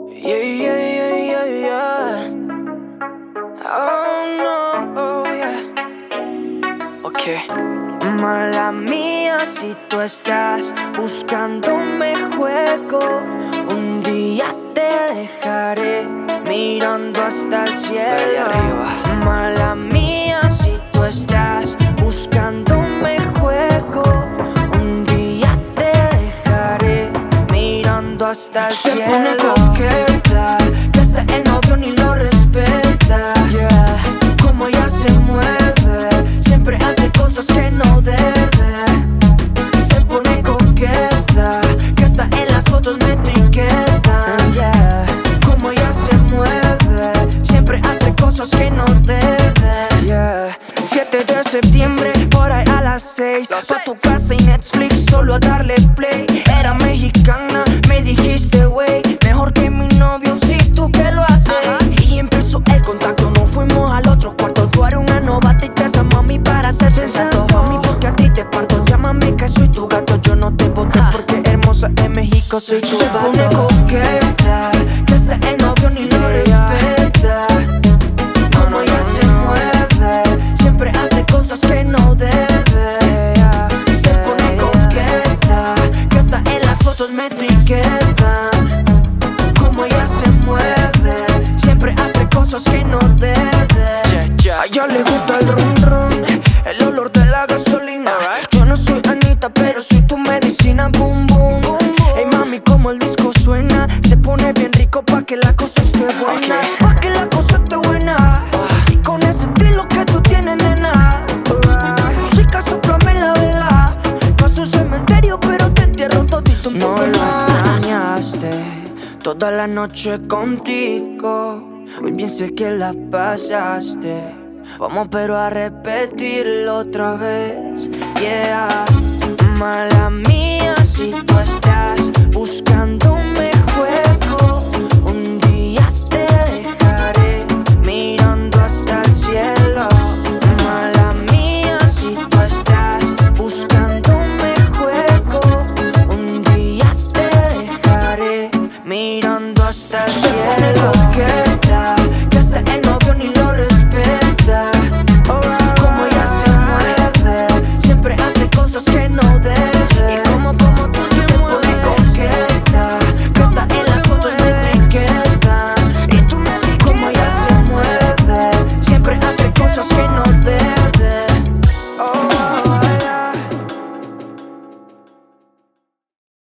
Yeah, yeah, yeah, yeah, yeah. Oh no, oh yeah. Okay. Mala mía si tú estás buscándome juego. Un día te dejaré mirando hasta el cielo. Mala mía si tú estás buscándome juego. Un día te dejaré mirando hasta el cielo. Se pone coqueta, que hasta el novio ni lo respeta. Yeah, como ella se mueve, siempre hace cosas que no debe. Se pone coqueta, que hasta en las fotos me etiquetan. Yeah, como ella se mueve, siempre hace cosas que no debe. Yeah, 7 de septiembre, por ahí a las 6. Pa' tu casa y Netflix, solo a darle play. Era mexicana, me dijiste wey, mejor que mi novio, si tú que lo haces. Y empezó el contacto, nos fuimos al otro cuarto. Tú eres una novata y te esa mami para ser sensato. Mami, porque a ti te parto, llámame que soy tu gato. Yo no te boté porque hermosa en México soy tu vato. Se pone coqueta, que hasta el novio ni lo respeta. Como ella se mueve, siempre hace cosas que no debe. Se pone coqueta, que hasta en las fotos me etiquetan. Como ella se mueve, siempre hace cosas que no debe. A ella le gusta el rum rum, el olor de la gasolina. Yo no soy Anita, pero soy tu medicina. Boom boom. Ey mami, como el disco suena, se pone bien rico pa' que la cosa esté buena. Pa' que la cosa esté buena. Y con ese estilo que tú tienes, nena. Chica, soplame la vela. Paso cementerio, pero te entierro todito un poco más. No lo extrañaste toda la noche contigo. Muy bien sé que la pasaste. Vamos pero a repetirlo otra vez. Yeah, mala mía.